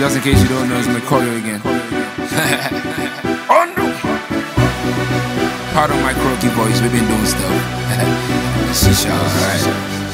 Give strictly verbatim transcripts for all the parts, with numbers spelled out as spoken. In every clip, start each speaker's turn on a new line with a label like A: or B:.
A: Just in case you don't know, it's McCoy again. Oh no! Part of my croaky voice, we've been doing stuff. Shisha, alright.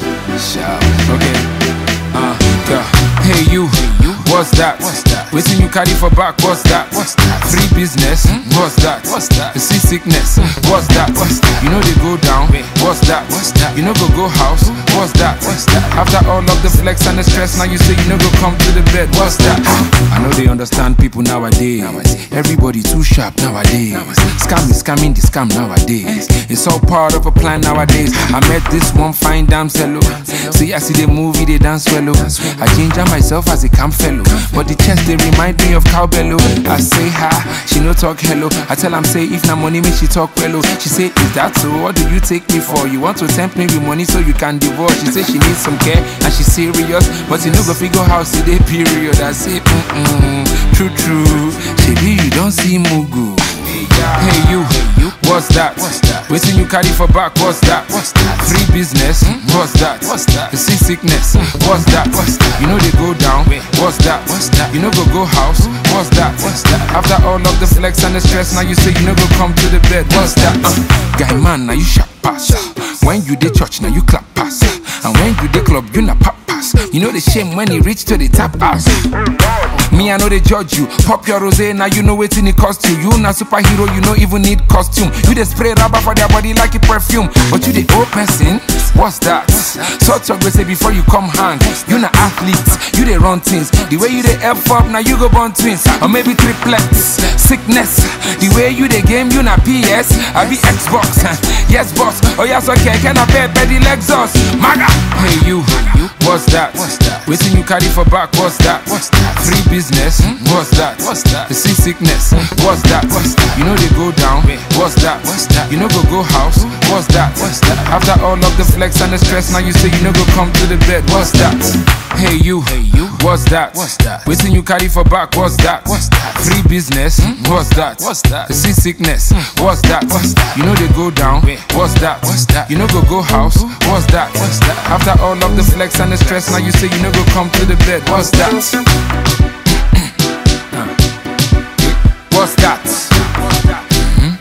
A: Shout. Okay. Uh, yeah. Hey you, what's that? What's that? Waiting you carry for back, what's that? What's that? Free business, hmm? What's that? What's that? The sea sickness, what's that? What's that? You know they go down, what's that? What's that? You know go go house, what's that? What's that? After all of the flex and the stress, now you say you know go come to the bed, what's that? I know they understand people nowadays. Everybody too sharp nowadays. Scam is scamming the scam nowadays. It's all part of a plan nowadays. I met this one fine damn cello. See I see the movie they dance well. I ginger myself as a camp fellow, but the chest they remind me of cowbello. I say hi, she no talk hello. I tell am say if na money make she talk wello. She say is that so? What do you take me for? You want to tempt me with money so you can divorce? She say she needs some care and she serious, but you no go figure how see the period. I say mm mm, true true. Shebi you don't see Mugu. Hey you, what's that? Waiting you carry for back, what's that? Free business, what's that? The sea sickness, what's that? You know they go down, what's that? You know go go house, what's that? After all of the flex and the stress, now you say you know go come to the bed, what's that? Uh, guy man, now you sharp pass. When you dey church, now you clap pass. And when you dey club, you na pop pass. You know the shame when you reach to the tap house. Me, I know they judge you. Pop your rosé, now you know waiting it cost you. You not superhero, you don't even need costume. You they spray rubber for their body like a perfume. But you the old person, what's that? Sort of say before you come hang. You not athletes, you they run things. The way you they F up, now you go born twins. Or maybe triplets, sickness. The way you the game, you not P S. I be Xbox, yes boss. Oh yes, okay, can I pay the Lexus? Maga! Hey you, what's that? Waiting you carry for back, what's that? Free business, what's that? The sea sickness, what's that? You know they go down, what's that? You know go go house, what's that? After all of the flex and the stress, now you say you know go come to the bed, what's that? Hey you, what's that? Waiting you carry for back, what's that? Free business, what's that? The sea sickness, what's that? You know they go down, what's that? You know go go house, what's that? After all of the flex and the stress, now you say you know go come to the bed, what's that? What's that? Mm-hmm.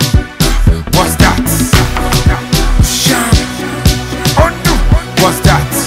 A: What's that? Oh no! What's that?